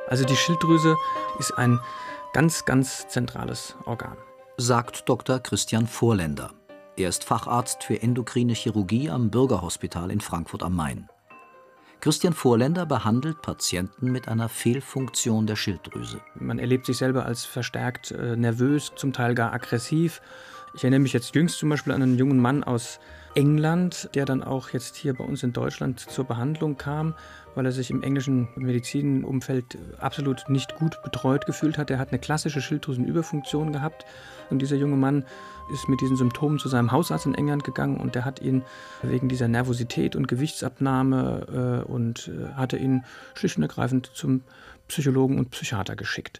Also die Schilddrüse ist ein ganz, ganz zentrales Organ. Sagt Dr. Christian Vorländer. Er ist Facharzt für endokrine Chirurgie am Bürgerhospital in Frankfurt am Main. Christian Vorländer behandelt Patienten mit einer Fehlfunktion der Schilddrüse. Man erlebt sich selber als verstärkt nervös, zum Teil gar aggressiv. Ich erinnere mich jetzt jüngst zum Beispiel an einen jungen Mann aus England, der dann auch jetzt hier bei uns in Deutschland zur Behandlung kam, weil er sich im englischen Medizinumfeld absolut nicht gut betreut gefühlt hat. Er hat eine klassische Schilddrüsenüberfunktion gehabt und dieser junge Mann ist mit diesen Symptomen zu seinem Hausarzt in England gegangen und der hat ihn wegen dieser Nervosität und Gewichtsabnahme hatte ihn schlicht und ergreifend zum Psychologen und Psychiater geschickt.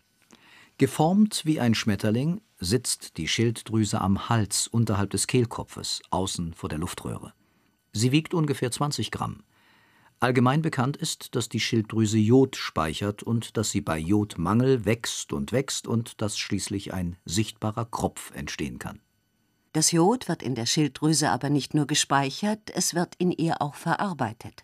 Geformt wie ein Schmetterling sitzt die Schilddrüse am Hals unterhalb des Kehlkopfes, außen vor der Luftröhre. Sie wiegt ungefähr 20 Gramm. Allgemein bekannt ist, dass die Schilddrüse Jod speichert und dass sie bei Jodmangel wächst und dass schließlich ein sichtbarer Kropf entstehen kann. Das Jod wird in der Schilddrüse aber nicht nur gespeichert, es wird in ihr auch verarbeitet.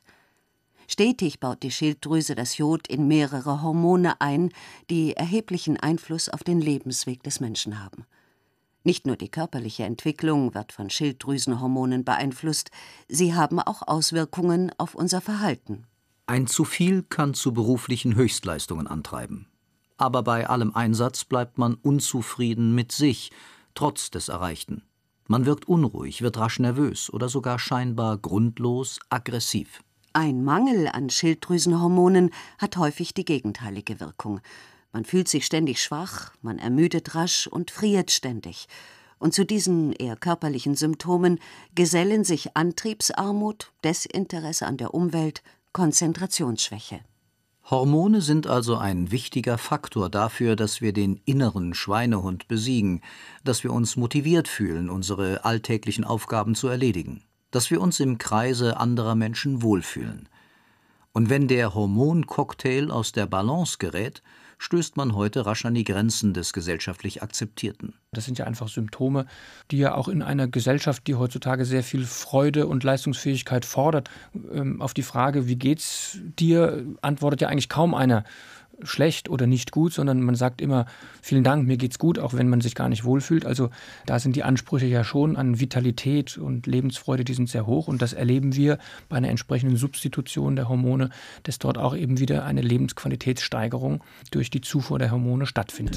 Stetig baut die Schilddrüse das Jod in mehrere Hormone ein, die erheblichen Einfluss auf den Lebensweg des Menschen haben. Nicht nur die körperliche Entwicklung wird von Schilddrüsenhormonen beeinflusst, sie haben auch Auswirkungen auf unser Verhalten. Ein zu viel kann zu beruflichen Höchstleistungen antreiben. Aber bei allem Einsatz bleibt man unzufrieden mit sich, trotz des Erreichten. Man wirkt unruhig, wird rasch nervös oder sogar scheinbar grundlos aggressiv. Ein Mangel an Schilddrüsenhormonen hat häufig die gegenteilige Wirkung. Man fühlt sich ständig schwach, man ermüdet rasch und friert ständig. Und zu diesen eher körperlichen Symptomen gesellen sich Antriebsarmut, Desinteresse an der Umwelt, Konzentrationsschwäche. Hormone sind also ein wichtiger Faktor dafür, dass wir den inneren Schweinehund besiegen, dass wir uns motiviert fühlen, unsere alltäglichen Aufgaben zu erledigen, dass wir uns im Kreise anderer Menschen wohlfühlen. Und wenn der Hormoncocktail aus der Balance gerät, stößt man heute rasch an die Grenzen des gesellschaftlich Akzeptierten. Das sind ja einfach Symptome, die ja auch in einer Gesellschaft, die heutzutage sehr viel Freude und Leistungsfähigkeit fordert, auf die Frage, wie geht's dir, antwortet ja eigentlich kaum einer schlecht oder nicht gut, sondern man sagt immer, vielen Dank, mir geht's gut, auch wenn man sich gar nicht wohlfühlt. Also da sind die Ansprüche ja schon an Vitalität und Lebensfreude, die sind sehr hoch und das erleben wir bei einer entsprechenden Substitution der Hormone, dass dort auch eben wieder eine Lebensqualitätssteigerung durch die Zufuhr der Hormone stattfindet.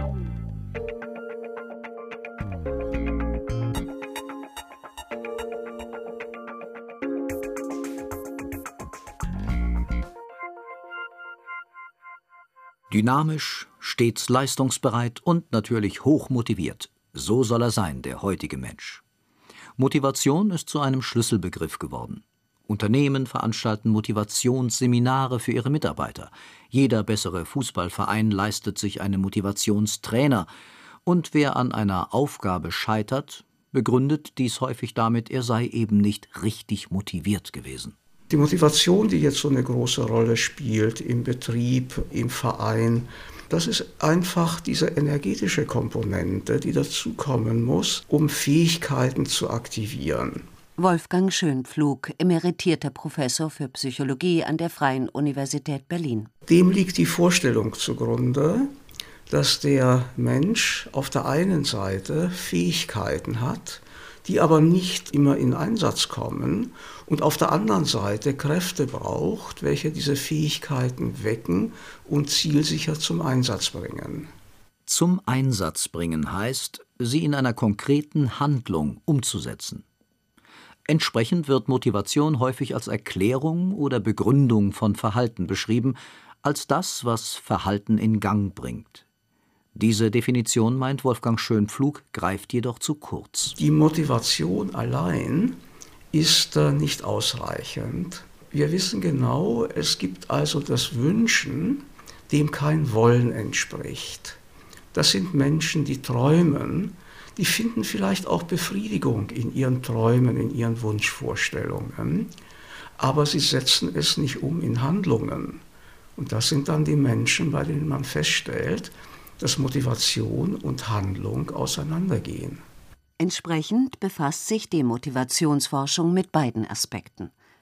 Dynamisch, stets leistungsbereit und natürlich hochmotiviert. So soll er sein, der heutige Mensch. Motivation ist zu einem Schlüsselbegriff geworden. Unternehmen veranstalten Motivationsseminare für ihre Mitarbeiter. Jeder bessere Fußballverein leistet sich einen Motivationstrainer. Und wer an einer Aufgabe scheitert, begründet dies häufig damit, er sei eben nicht richtig motiviert gewesen. Die Motivation, die jetzt so eine große Rolle spielt im Betrieb, im Verein, das ist einfach diese energetische Komponente, die dazukommen muss, um Fähigkeiten zu aktivieren. Wolfgang Schönpflug, emeritierter Professor für Psychologie an der Freien Universität Berlin. Dem liegt die Vorstellung zugrunde, dass der Mensch auf der einen Seite Fähigkeiten hat, die aber nicht immer in Einsatz kommen und auf der anderen Seite Kräfte braucht, welche diese Fähigkeiten wecken und zielsicher zum Einsatz bringen. Zum Einsatz bringen heißt, sie in einer konkreten Handlung umzusetzen. Entsprechend wird Motivation häufig als Erklärung oder Begründung von Verhalten beschrieben, als das, was Verhalten in Gang bringt. Diese Definition, meint Wolfgang Schönpflug, greift jedoch zu kurz. Die Motivation allein ist nicht ausreichend. Wir wissen genau, es gibt also das Wünschen, dem kein Wollen entspricht. Das sind Menschen, die träumen, die finden vielleicht auch Befriedigung in ihren Träumen, in ihren Wunschvorstellungen, aber sie setzen es nicht um in Handlungen. Und das sind dann die Menschen, bei denen man feststellt, dass Motivation und Handlung auseinandergehen. Entsprechend befasst sich die Motivationsforschung mit beiden Aspekten.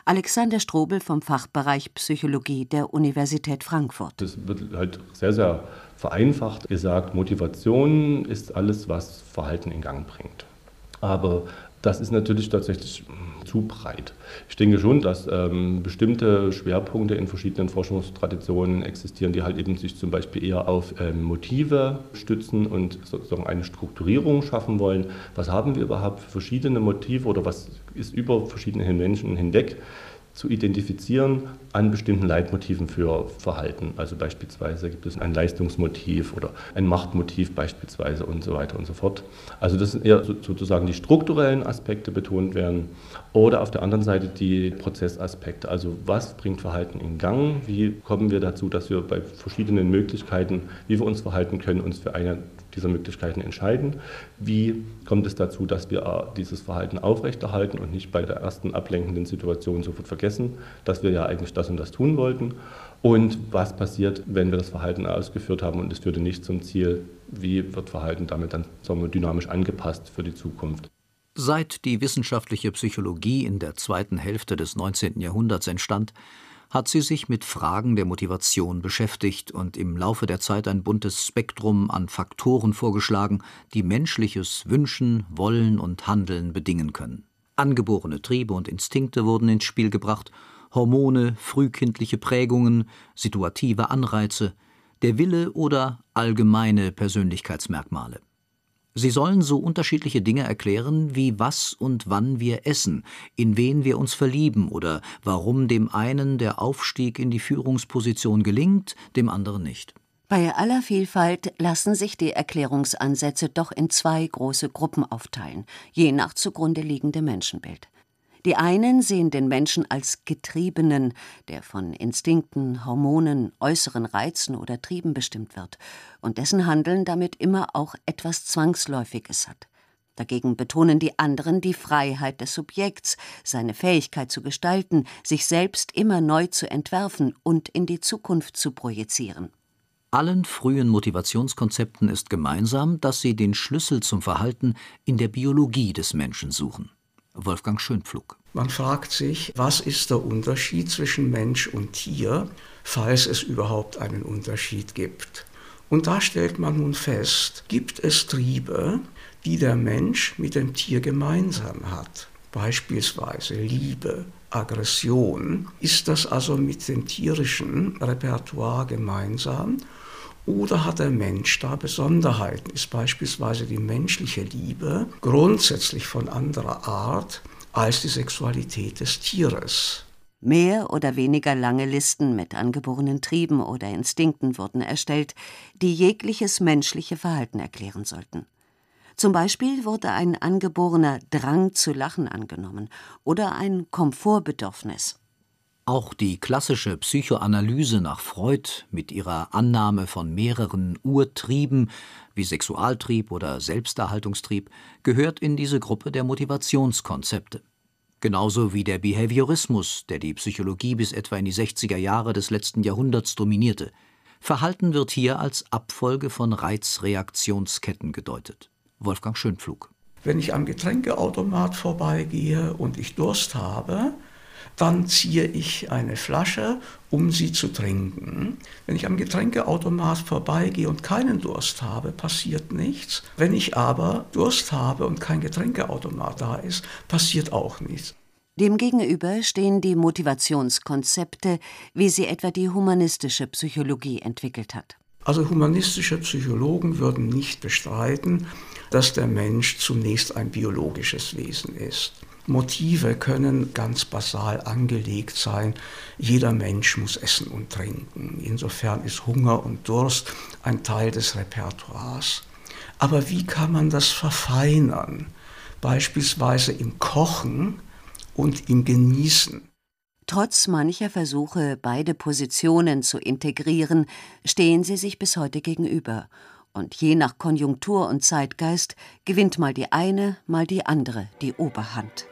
Alexander Strobel vom Fachbereich Psychologie der Universität Frankfurt. Das wird halt sehr, sehr vereinfacht gesagt, Motivation ist alles, was Verhalten in Gang bringt. Aber das ist natürlich tatsächlich zu breit. Ich denke schon, dass bestimmte Schwerpunkte in verschiedenen Forschungstraditionen existieren, die halt eben sich zum Beispiel eher auf Motive stützen und sozusagen eine Strukturierung schaffen wollen. Was haben wir überhaupt für verschiedene Motive oder was ist über verschiedene Menschen hinweg zu identifizieren an bestimmten Leitmotiven für Verhalten. Also beispielsweise gibt es ein Leistungsmotiv oder ein Machtmotiv beispielsweise und so weiter und so fort. Also das sind eher sozusagen die strukturellen Aspekte betont werden oder auf der anderen Seite die Prozessaspekte. Also was bringt Verhalten in Gang? Wie kommen wir dazu, dass wir bei verschiedenen Möglichkeiten, wie wir uns verhalten können, uns für eine dieser Möglichkeiten entscheiden? Wie kommt es dazu, dass wir dieses Verhalten aufrechterhalten und nicht bei der ersten ablenkenden Situation sofort vergessen, dass wir ja eigentlich das und das tun wollten? Und was passiert, wenn wir das Verhalten ausgeführt haben und es führte nicht zum Ziel? Wie wird Verhalten damit dann, sagen wir, dynamisch angepasst für die Zukunft? Seit die wissenschaftliche Psychologie in der zweiten Hälfte des 19. Jahrhunderts entstand, hat sie sich mit Fragen der Motivation beschäftigt und im Laufe der Zeit ein buntes Spektrum an Faktoren vorgeschlagen, die menschliches Wünschen, Wollen und Handeln bedingen können. Angeborene Triebe und Instinkte wurden ins Spiel gebracht, Hormone, frühkindliche Prägungen, situative Anreize, der Wille oder allgemeine Persönlichkeitsmerkmale. Sie sollen so unterschiedliche Dinge erklären, wie was und wann wir essen, in wen wir uns verlieben oder warum dem einen der Aufstieg in die Führungsposition gelingt, dem anderen nicht. Bei aller Vielfalt lassen sich die Erklärungsansätze doch in zwei große Gruppen aufteilen, je nach zugrunde liegendem Menschenbild. Die einen sehen den Menschen als Getriebenen, der von Instinkten, Hormonen, äußeren Reizen oder Trieben bestimmt wird und dessen Handeln damit immer auch etwas Zwangsläufiges hat. Dagegen betonen die anderen die Freiheit des Subjekts, seine Fähigkeit zu gestalten, sich selbst immer neu zu entwerfen und in die Zukunft zu projizieren. Allen frühen Motivationskonzepten ist gemeinsam, dass sie den Schlüssel zum Verhalten in der Biologie des Menschen suchen. Wolfgang Schönpflug. Man fragt sich, was ist der Unterschied zwischen Mensch und Tier, falls es überhaupt einen Unterschied gibt. Und da stellt man nun fest, gibt es Triebe, die der Mensch mit dem Tier gemeinsam hat. Beispielsweise Liebe, Aggression. Ist das also mit dem tierischen Repertoire gemeinsam? Oder hat der Mensch da Besonderheiten? Ist beispielsweise die menschliche Liebe grundsätzlich von anderer Art als die Sexualität des Tieres? Mehr oder weniger lange Listen mit angeborenen Trieben oder Instinkten wurden erstellt, die jegliches menschliche Verhalten erklären sollten. Zum Beispiel wurde ein angeborener Drang zu lachen angenommen oder ein Komfortbedürfnis. Auch die klassische Psychoanalyse nach Freud mit ihrer Annahme von mehreren Urtrieben wie Sexualtrieb oder Selbsterhaltungstrieb gehört in diese Gruppe der Motivationskonzepte. Genauso wie der Behaviorismus, der die Psychologie bis etwa in die 60er Jahre des letzten Jahrhunderts dominierte. Verhalten wird hier als Abfolge von Reizreaktionsketten gedeutet. Wolfgang Schönpflug. Wenn ich am Getränkeautomat vorbeigehe und ich Durst habe, dann ziehe ich eine Flasche, um sie zu trinken. Wenn ich am Getränkeautomat vorbeigehe und keinen Durst habe, passiert nichts. Wenn ich aber Durst habe und kein Getränkeautomat da ist, passiert auch nichts. Demgegenüber stehen die Motivationskonzepte, wie sie etwa die humanistische Psychologie entwickelt hat. Also humanistische Psychologen würden nicht bestreiten, dass der Mensch zunächst ein biologisches Wesen ist. Motive können ganz basal angelegt sein. Jeder Mensch muss essen und trinken. Insofern ist Hunger und Durst ein Teil des Repertoires. Aber wie kann man das verfeinern? Beispielsweise im Kochen und im Genießen. Trotz mancher Versuche, beide Positionen zu integrieren, stehen sie sich bis heute gegenüber. Und je nach Konjunktur und Zeitgeist gewinnt mal die eine, mal die andere die Oberhand.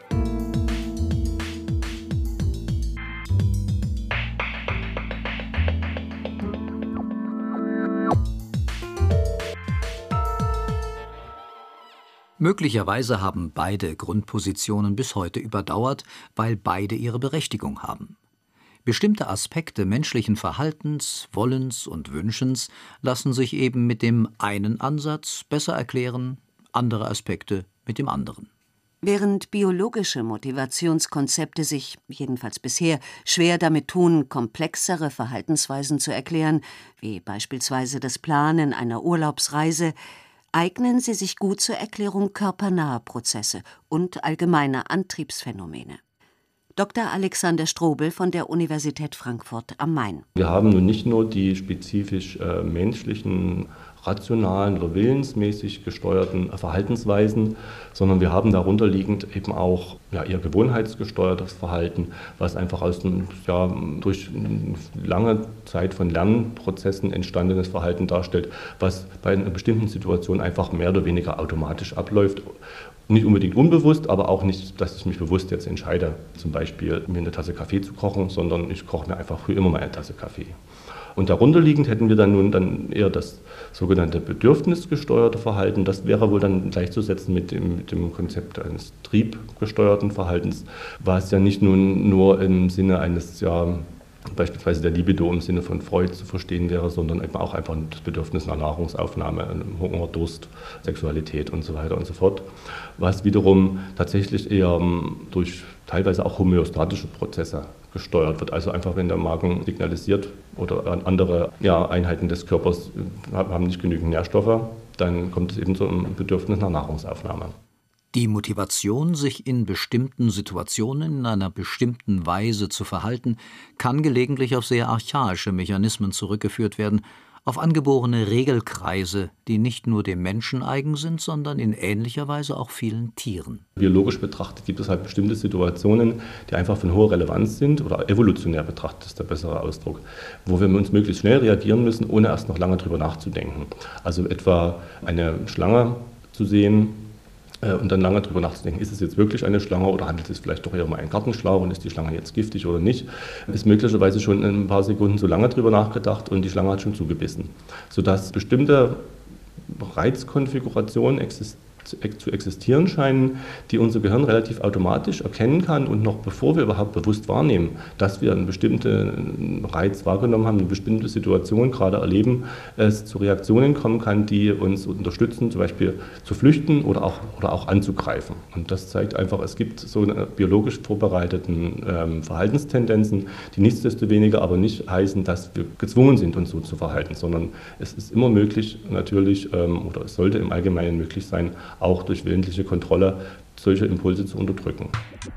Möglicherweise haben beide Grundpositionen bis heute überdauert, weil beide ihre Berechtigung haben. Bestimmte Aspekte menschlichen Verhaltens, Wollens und Wünschens lassen sich eben mit dem einen Ansatz besser erklären, andere Aspekte mit dem anderen. Während biologische Motivationskonzepte sich, jedenfalls bisher, schwer damit tun, komplexere Verhaltensweisen zu erklären, wie beispielsweise das Planen einer Urlaubsreise, eignen sie sich gut zur Erklärung körpernaher Prozesse und allgemeiner Antriebsphänomene. Dr. Alexander Strobel von der Universität Frankfurt am Main. Wir haben nun nicht nur die spezifisch menschlichen, rationalen oder willensmäßig gesteuerten Verhaltensweisen, sondern wir haben darunter liegend eben auch eher gewohnheitsgesteuertes Verhalten, was einfach durch eine lange Zeit von Lernprozessen entstandenes Verhalten darstellt, was bei einer bestimmten Situation einfach mehr oder weniger automatisch abläuft. Nicht unbedingt unbewusst, aber auch nicht, dass ich mich bewusst jetzt entscheide, zum Beispiel mir eine Tasse Kaffee zu kochen, sondern ich koche mir einfach früh immer mal eine Tasse Kaffee. Und darunter liegend hätten wir dann eher das sogenannte bedürfnisgesteuerte Verhalten. Das wäre wohl dann gleichzusetzen mit dem Konzept eines triebgesteuerten Verhaltens, was ja nicht nur im Sinne eines beispielsweise der Libido im Sinne von Freud zu verstehen wäre, sondern eben auch einfach das Bedürfnis nach Nahrungsaufnahme, Hunger, Durst, Sexualität und so weiter und so fort, was wiederum tatsächlich eher durch teilweise auch homöostatische Prozesse gesteuert wird. Also einfach, wenn der Magen signalisiert oder andere Einheiten des Körpers haben nicht genügend Nährstoffe, dann kommt es eben zu einem Bedürfnis nach Nahrungsaufnahme. Die Motivation, sich in bestimmten Situationen in einer bestimmten Weise zu verhalten, kann gelegentlich auf sehr archaische Mechanismen zurückgeführt werden, auf angeborene Regelkreise, die nicht nur dem Menschen eigen sind, sondern in ähnlicher Weise auch vielen Tieren. Biologisch betrachtet gibt es halt bestimmte Situationen, die einfach von hoher Relevanz sind, oder evolutionär betrachtet ist der bessere Ausdruck, wo wir uns möglichst schnell reagieren müssen, ohne erst noch lange drüber nachzudenken. Also etwa eine Schlange zu sehen, und dann lange darüber nachzudenken, ist es jetzt wirklich eine Schlange oder handelt es sich vielleicht doch eher um einen Gartenschlauch und ist die Schlange jetzt giftig oder nicht, ist möglicherweise schon in ein paar Sekunden so lange darüber nachgedacht und die Schlange hat schon zugebissen. Sodass bestimmte Reizkonfigurationen zu existieren scheinen, die unser Gehirn relativ automatisch erkennen kann und noch bevor wir überhaupt bewusst wahrnehmen, dass wir einen bestimmten Reiz wahrgenommen haben, eine bestimmte Situation gerade erleben, es zu Reaktionen kommen kann, die uns unterstützen, zum Beispiel zu flüchten oder auch anzugreifen. Und das zeigt einfach, es gibt so eine biologisch vorbereiteten Verhaltenstendenzen, die nichtsdestoweniger aber nicht heißen, dass wir gezwungen sind, uns so zu verhalten, sondern es ist immer möglich natürlich, oder es sollte im Allgemeinen möglich sein, auch durch willentliche Kontrolle solche Impulse zu unterdrücken.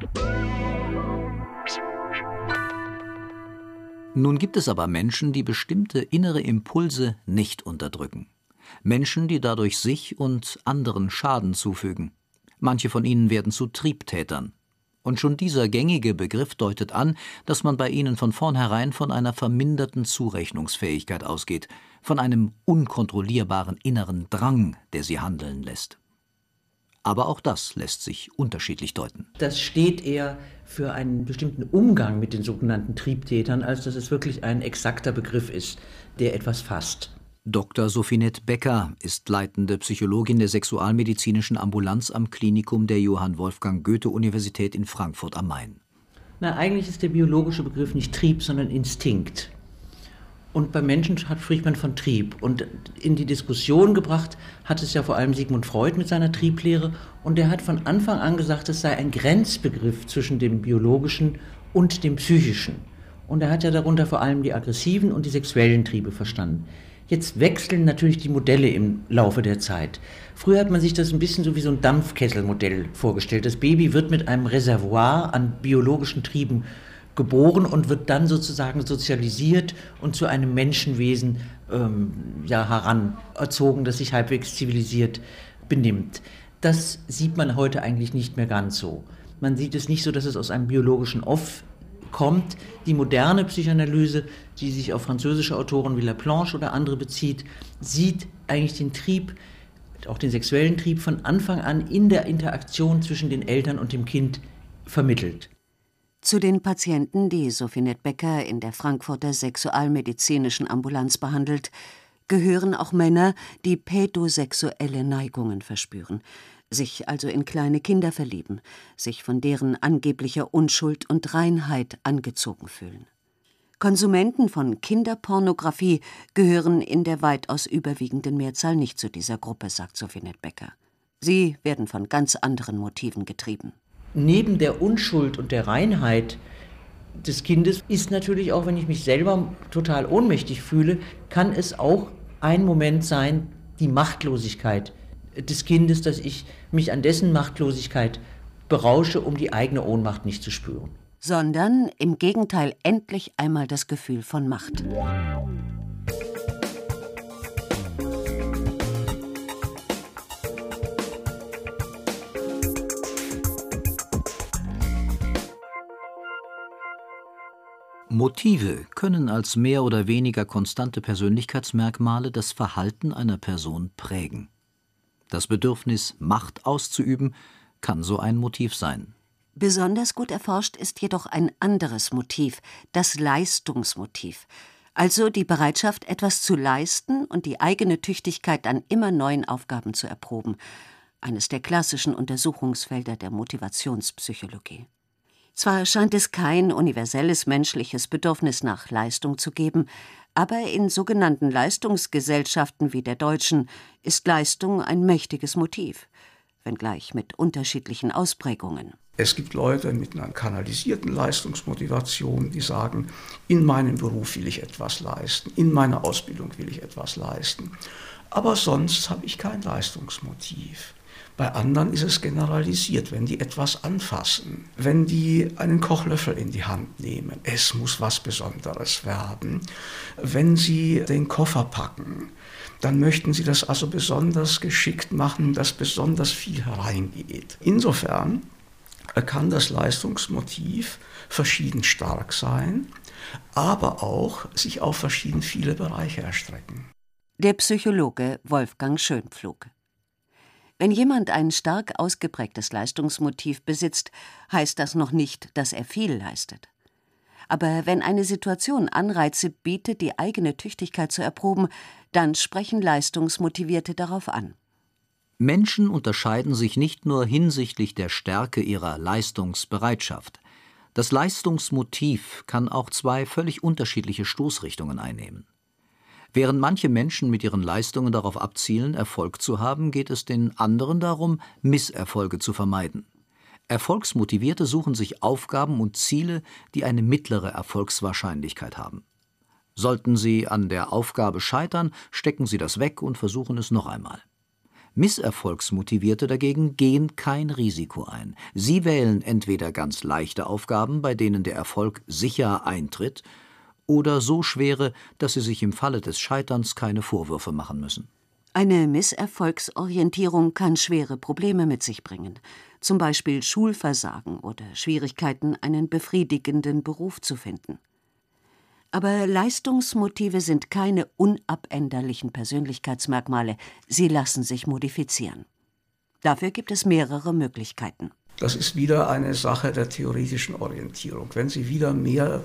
Nun gibt es aber Menschen, die bestimmte innere Impulse nicht unterdrücken. Menschen, die dadurch sich und anderen Schaden zufügen. Manche von ihnen werden zu Triebtätern. Und schon dieser gängige Begriff deutet an, dass man bei ihnen von vornherein von einer verminderten Zurechnungsfähigkeit ausgeht, von einem unkontrollierbaren inneren Drang, der sie handeln lässt. Aber auch das lässt sich unterschiedlich deuten. Das steht eher für einen bestimmten Umgang mit den sogenannten Triebtätern, als dass es wirklich ein exakter Begriff ist, der etwas fasst. Dr. Sophinet Becker ist leitende Psychologin der sexualmedizinischen Ambulanz am Klinikum der Johann Wolfgang Goethe-Universität in Frankfurt am Main. Eigentlich ist der biologische Begriff nicht Trieb, sondern Instinkt. Und beim Menschen spricht man von Trieb. Und in die Diskussion gebracht hat es ja vor allem Sigmund Freud mit seiner Trieblehre. Und der hat von Anfang an gesagt, es sei ein Grenzbegriff zwischen dem biologischen und dem psychischen. Und er hat ja darunter vor allem die aggressiven und die sexuellen Triebe verstanden. Jetzt wechseln natürlich die Modelle im Laufe der Zeit. Früher hat man sich das ein bisschen so wie so ein Dampfkesselmodell vorgestellt. Das Baby wird mit einem Reservoir an biologischen Trieben geboren und wird dann sozusagen sozialisiert und zu einem Menschenwesen heranerzogen, das sich halbwegs zivilisiert benimmt. Das sieht man heute eigentlich nicht mehr ganz so. Man sieht es nicht so, dass es aus einem biologischen Off kommt. Die moderne Psychoanalyse, die sich auf französische Autoren wie Laplanche oder andere bezieht, sieht eigentlich den Trieb, auch den sexuellen Trieb von Anfang an in der Interaktion zwischen den Eltern und dem Kind vermittelt. Zu den Patienten, die Sophinet Becker in der Frankfurter Sexualmedizinischen Ambulanz behandelt, gehören auch Männer, die pädosexuelle Neigungen verspüren. sich also in kleine Kinder verlieben, sich von deren angeblicher Unschuld und Reinheit angezogen fühlen. Konsumenten von Kinderpornografie gehören in der weitaus überwiegenden Mehrzahl nicht zu dieser Gruppe, sagt Sophie Nettbecker. Sie werden von ganz anderen Motiven getrieben. Neben der Unschuld und der Reinheit des Kindes ist natürlich auch, wenn ich mich selber total ohnmächtig fühle, kann es auch ein Moment sein, die Machtlosigkeit des Kindes, dass ich mich an dessen Machtlosigkeit berausche, um die eigene Ohnmacht nicht zu spüren. Sondern im Gegenteil endlich einmal das Gefühl von Macht. Motive können als mehr oder weniger konstante Persönlichkeitsmerkmale das Verhalten einer Person prägen. Das Bedürfnis, Macht auszuüben, kann so ein Motiv sein. Besonders gut erforscht ist jedoch ein anderes Motiv, das Leistungsmotiv. Also die Bereitschaft, etwas zu leisten und die eigene Tüchtigkeit an immer neuen Aufgaben zu erproben. Eines der klassischen Untersuchungsfelder der Motivationspsychologie. Zwar scheint es kein universelles menschliches Bedürfnis nach Leistung zu geben, aber in sogenannten Leistungsgesellschaften wie der deutschen ist Leistung ein mächtiges Motiv, wenngleich mit unterschiedlichen Ausprägungen. Es gibt Leute mit einer kanalisierten Leistungsmotivation, die sagen, in meinem Beruf will ich etwas leisten, in meiner Ausbildung will ich etwas leisten, aber sonst habe ich kein Leistungsmotiv. Bei anderen ist es generalisiert, wenn die etwas anfassen, wenn die einen Kochlöffel in die Hand nehmen, es muss was Besonderes werden. Wenn sie den Koffer packen, dann möchten sie das also besonders geschickt machen, dass besonders viel hereingeht. Insofern kann das Leistungsmotiv verschieden stark sein, aber auch sich auf verschieden viele Bereiche erstrecken. Der Psychologe Wolfgang Schönpflug. Wenn jemand ein stark ausgeprägtes Leistungsmotiv besitzt, heißt das noch nicht, dass er viel leistet. Aber wenn eine Situation Anreize bietet, die eigene Tüchtigkeit zu erproben, dann sprechen Leistungsmotivierte darauf an. Menschen unterscheiden sich nicht nur hinsichtlich der Stärke ihrer Leistungsbereitschaft. Das Leistungsmotiv kann auch zwei völlig unterschiedliche Stoßrichtungen einnehmen. Während manche Menschen mit ihren Leistungen darauf abzielen, Erfolg zu haben, geht es den anderen darum, Misserfolge zu vermeiden. Erfolgsmotivierte suchen sich Aufgaben und Ziele, die eine mittlere Erfolgswahrscheinlichkeit haben. Sollten sie an der Aufgabe scheitern, stecken sie das weg und versuchen es noch einmal. Misserfolgsmotivierte dagegen gehen kein Risiko ein. Sie wählen entweder ganz leichte Aufgaben, bei denen der Erfolg sicher eintritt, oder so schwere, dass sie sich im Falle des Scheiterns keine Vorwürfe machen müssen. Eine Misserfolgsorientierung kann schwere Probleme mit sich bringen, zum Beispiel Schulversagen oder Schwierigkeiten, einen befriedigenden Beruf zu finden. Aber Leistungsmotive sind keine unabänderlichen Persönlichkeitsmerkmale, sie lassen sich modifizieren. Dafür gibt es mehrere Möglichkeiten. Das ist wieder eine Sache der theoretischen Orientierung. Wenn Sie wieder mehr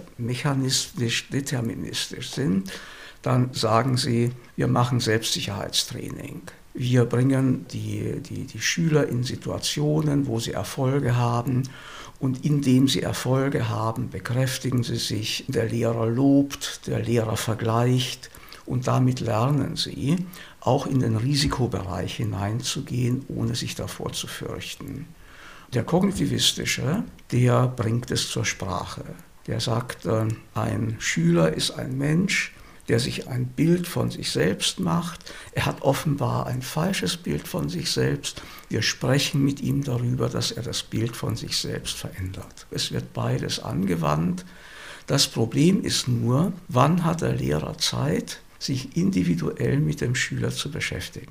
mechanistisch-deterministisch sind, dann sagen Sie, wir machen Selbstsicherheitstraining. Wir bringen die Schüler in Situationen, wo sie Erfolge haben. Und indem sie Erfolge haben, bekräftigen sie sich. Der Lehrer lobt, der Lehrer vergleicht. Und damit lernen sie, auch in den Risikobereich hineinzugehen, ohne sich davor zu fürchten. Der Kognitivistische, der bringt es zur Sprache. Der sagt, ein Schüler ist ein Mensch, der sich ein Bild von sich selbst macht. Er hat offenbar ein falsches Bild von sich selbst. Wir sprechen mit ihm darüber, dass er das Bild von sich selbst verändert. Es wird beides angewandt. Das Problem ist nur, wann hat der Lehrer Zeit, sich individuell mit dem Schüler zu beschäftigen.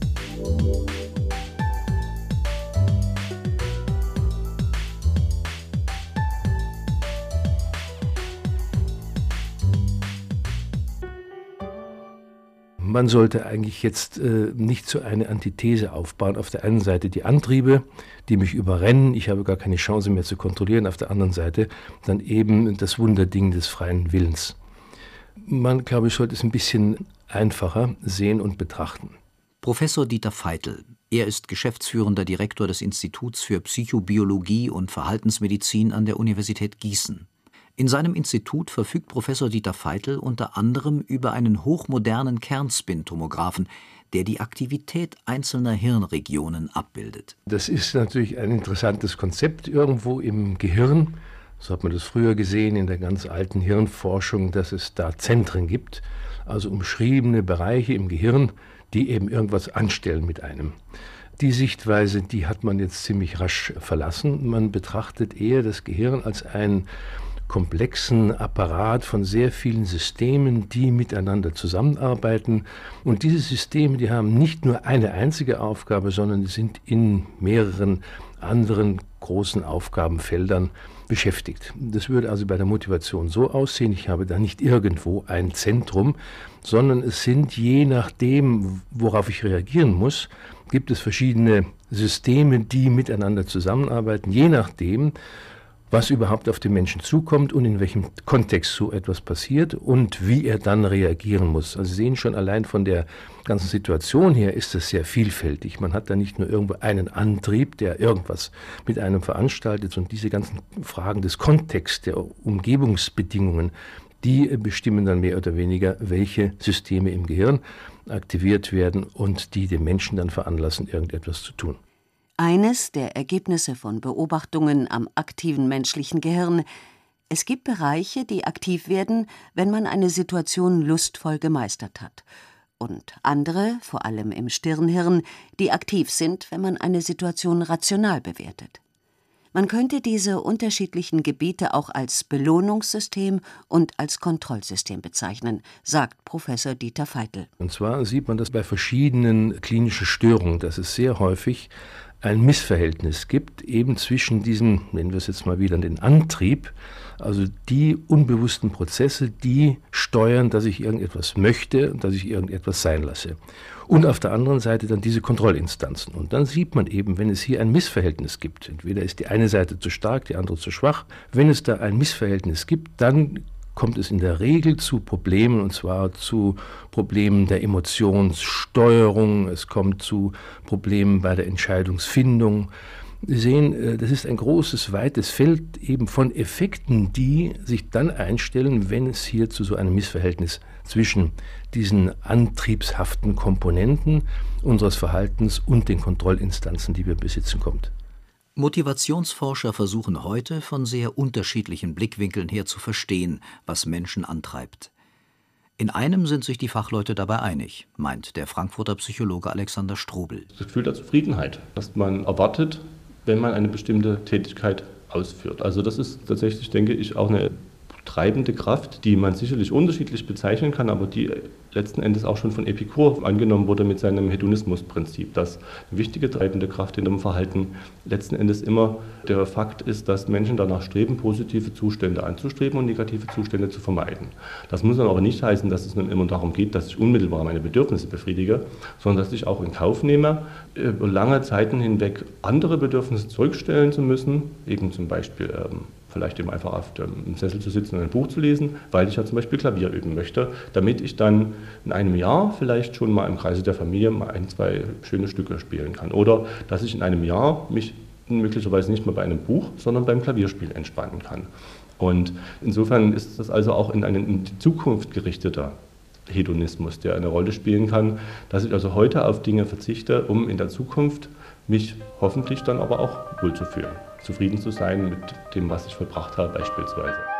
Man sollte eigentlich jetzt nicht so eine Antithese aufbauen. Auf der einen Seite die Antriebe, die mich überrennen, ich habe gar keine Chance mehr zu kontrollieren. Auf der anderen Seite dann eben das Wunderding des freien Willens. Man, glaube ich, sollte es ein bisschen einfacher sehen und betrachten. Professor Dieter Veitel. Er ist geschäftsführender Direktor des Instituts für Psychobiologie und Verhaltensmedizin an der Universität Gießen. In seinem Institut verfügt Professor Dieter Veitel unter anderem über einen hochmodernen Kernspintomographen, der die Aktivität einzelner Hirnregionen abbildet. Das ist natürlich ein interessantes Konzept irgendwo im Gehirn. So hat man das früher gesehen in der ganz alten Hirnforschung, dass es da Zentren gibt, also umschriebene Bereiche im Gehirn, die eben irgendwas anstellen mit einem. Die Sichtweise, die hat man jetzt ziemlich rasch verlassen. Man betrachtet eher das Gehirn als einen komplexen Apparat von sehr vielen Systemen, die miteinander zusammenarbeiten. Und diese Systeme, die haben nicht nur eine einzige Aufgabe, sondern die sind in mehreren anderen großen Aufgabenfeldern beschäftigt. Das würde also bei der Motivation so aussehen, ich habe da nicht irgendwo ein Zentrum, sondern es sind, je nachdem, worauf ich reagieren muss, gibt es verschiedene Systeme, die miteinander zusammenarbeiten, je nachdem, was überhaupt auf den Menschen zukommt und in welchem Kontext so etwas passiert und wie er dann reagieren muss. Also Sie sehen schon, allein von der ganzen Situation her ist das sehr vielfältig. Man hat da nicht nur irgendwo einen Antrieb, der irgendwas mit einem veranstaltet, und diese ganzen Fragen des Kontexts, der Umgebungsbedingungen, die bestimmen dann mehr oder weniger, welche Systeme im Gehirn aktiviert werden und die den Menschen dann veranlassen, irgendetwas zu tun. Eines der Ergebnisse von Beobachtungen am aktiven menschlichen Gehirn: Es gibt Bereiche, die aktiv werden, wenn man eine Situation lustvoll gemeistert hat, und andere, vor allem im Stirnhirn, die aktiv sind, wenn man eine Situation rational bewertet. Man könnte diese unterschiedlichen Gebiete auch als Belohnungssystem und als Kontrollsystem bezeichnen, sagt Professor Dieter Veitel. Und zwar sieht man das bei verschiedenen klinischen Störungen, dass es sehr häufig ein Missverhältnis gibt, eben zwischen diesem, nennen wir es jetzt mal wieder, den Antrieb, also die unbewussten Prozesse, die steuern, dass ich irgendetwas möchte und dass ich irgendetwas sein lasse. Und auf der anderen Seite dann diese Kontrollinstanzen. Und dann sieht man eben, wenn es hier ein Missverhältnis gibt, entweder ist die eine Seite zu stark, die andere zu schwach, wenn es da ein Missverhältnis gibt, dann kommt es in der Regel zu Problemen, und zwar zu Problemen der Emotionssteuerung, es kommt zu Problemen bei der Entscheidungsfindung. Sie sehen, das ist ein großes, weites Feld eben von Effekten, die sich dann einstellen, wenn es hier zu so einem Missverhältnis zwischen diesen antriebshaften Komponenten unseres Verhaltens und den Kontrollinstanzen, die wir besitzen, kommt. Motivationsforscher versuchen heute, von sehr unterschiedlichen Blickwinkeln her zu verstehen, was Menschen antreibt. In einem sind sich die Fachleute dabei einig, meint der Frankfurter Psychologe Alexander Strobel. Das Gefühl der Zufriedenheit, das man erwartet, wenn man eine bestimmte Tätigkeit ausführt. Also das ist tatsächlich, denke ich, auch eine treibende Kraft, die man sicherlich unterschiedlich bezeichnen kann, aber die letzten Endes auch schon von Epikur angenommen wurde mit seinem Hedonismusprinzip, dass eine wichtige treibende Kraft in dem Verhalten letzten Endes immer der Fakt ist, dass Menschen danach streben, positive Zustände anzustreben und negative Zustände zu vermeiden. Das muss dann aber nicht heißen, dass es nun immer darum geht, dass ich unmittelbar meine Bedürfnisse befriedige, sondern dass ich auch in Kauf nehme, über lange Zeiten hinweg andere Bedürfnisse zurückstellen zu müssen, eben zum Beispiel vielleicht eben einfach auf dem Sessel zu sitzen und ein Buch zu lesen, weil ich ja zum Beispiel Klavier üben möchte, damit ich dann in einem Jahr vielleicht schon mal im Kreise der Familie mal 1, 2 schöne Stücke spielen kann. Oder dass ich in einem Jahr mich möglicherweise nicht mehr bei einem Buch, sondern beim Klavierspiel entspannen kann. Und insofern ist das also auch in die Zukunft gerichteter Hedonismus, der eine Rolle spielen kann, dass ich also heute auf Dinge verzichte, um in der Zukunft mich hoffentlich dann aber auch wohlzufühlen, zufrieden zu sein mit dem, was ich vollbracht habe beispielsweise.